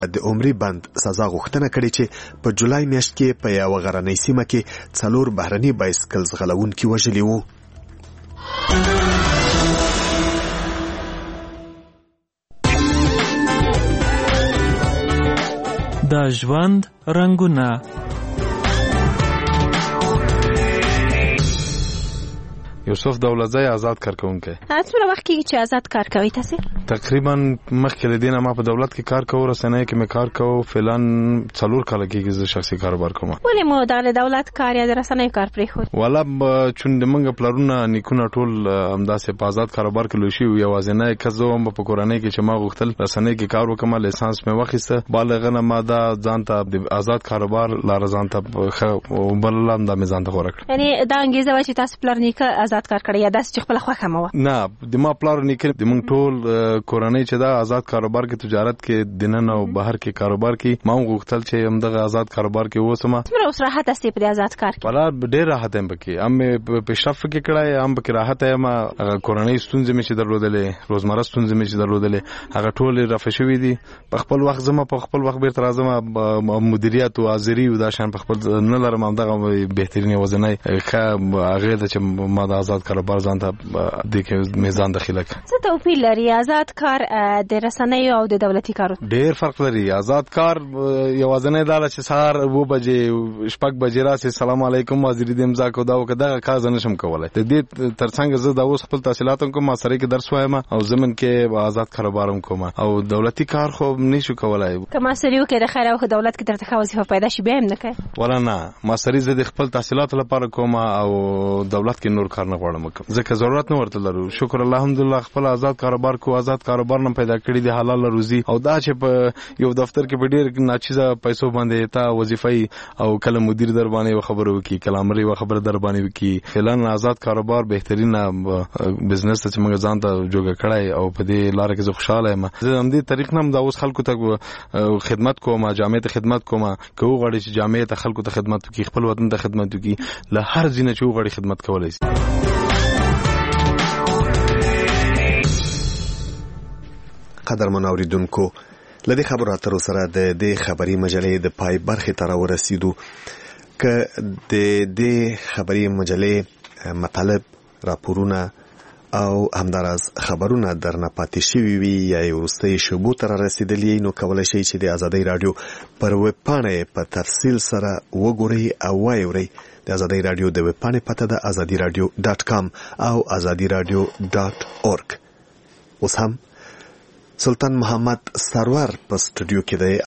د عمري بند سزا غوښتنه کړې چې په جولای میاشت کې په یوه غرنۍ سیمه کې 4 بهرني بایسکل ځغلونکي وژلي وو. د ژوند رنګونه. یوسف دولتزی آزاد کارکونکی. څومره وخت کېږي چې آزاد کار کوئ تاسو؟ تقریبا مخکې له دې نه ما په دولت کې کار کوم، رسنۍ کې مې کار کوم. فعلا 4 کاله کېږي زه شخصي کاروبار کوم. ولې مو د دولت کار یا د رسنیو کار پرېښود؟ والا چون د منګه پلرونه نیکونه ټول همداسې په آزاد کاروبار کې لوي شي. یوازینی کس زه هم په کورنۍ کې چې ما غوښتل رسنۍ کې کار وکم، لیسانس مې واخیسته. بالغ نه ما دا ځان ته د آزاد کاروبار لار ځان ته بل لام د ځان ته ورکړ. یعنی دا انګیزه و چې تاسو پلر نیکه آزاد کار کړی یا داس چې خپل خوښه مو؟ نه، د ما پلار نیکه د موږ ټول کورنۍ چې دا آزاد کاروبار کې تجارت کې دنن او بهر کې کاروبار کې ما غوښتل چې همدغه آزاد کاروبار کې وسمه. څومره اوس راحت استې په آزاد کار کې؟ والا ډېر راحت هم پکې، هم پیشرفت کې کړای، هم پکې راحت یم. کورنۍ ستونزې مې چې درلودلې، روزمره ستونزې مې چې درلودلې، هغه ټول رفع شوې دي. په خپل وخت زما په خپل وخت بیرته راځم. مدیریت او حاضری او دا شان په خپل نه لرم. همدغه بهترین وزنای هغه د چې ما د آزاد کاروبار ځان ته د کې میزان داخله کړ. څه توپیر لري آزاد کار د رسنیو او د دولتي کارو؟ ډېر فرق لري. آزاد کار یوازنی دا چې سهار 2 بجې شپږ بجې راسي سلام علیکم وزیر د امضا کو دا وکړه کار زنه شم کولای. د دې ترڅنګ زه دا اوس خپل تحصیلات کوم، ما سره کې درس وایم او زمن کې آزاد کاروبار کوم او دولتي کار خو نشو کولای. کما سریو کې د خیر او دولت کې درته وظیفه پیدا شي به هم نه کوي؟ ولا نه، ما سره زه د خپل تحصیلات لپاره کوم او دولت کې نور کار نه غواړم ځکه ضرورت نه ورته لرو. شکر الحمدلله خپل آزاد کاروبار کو، آزاد کاروبار نه پیدا کړی دی حلال روزي. او دا چې په یو دفتر کې په ډېر ناچیزه پیسو باندې تا وظیفه او کله مدیر در باندې خبرو وکي، کله امري خبر در باندې وکي. فعلا آزاد کاروبار بهترین بزنس چې موږ ځان ته جوړ کړای او په دې لار کې زه خوشاله یم. زه هم دې طریق نه دا اوس خلکو ته خدمت کوم، جامعه ته خدمت کوم. که وغواړي چې جامعه ته خلکو ته خدمت وکي، خپل وطن ته خدمت وکي، له هر ځینه چې وغواړي خدمت کولای شي. قدرمن اوریدونکو، لدې خبرو اترو سره د دې خبري مجلې د پای برخې ته راورسېدو. که د دې خبري مجلې مطالب، راپورونه او همداراز خبرونه درنه پاتې شوي وي یا وروستۍ شیبو ته رارسېدلي نو کولی شئ چې د ازادۍ راډیو پر ویب پاڼه په تفصیل سره وګورئ او واورئ. د ازادۍ راډیو د ویب پاڼې پته ده azadiradio.com او azadiradio.org. اوس هم سلطان محمد سرور په سټوډیو کې دی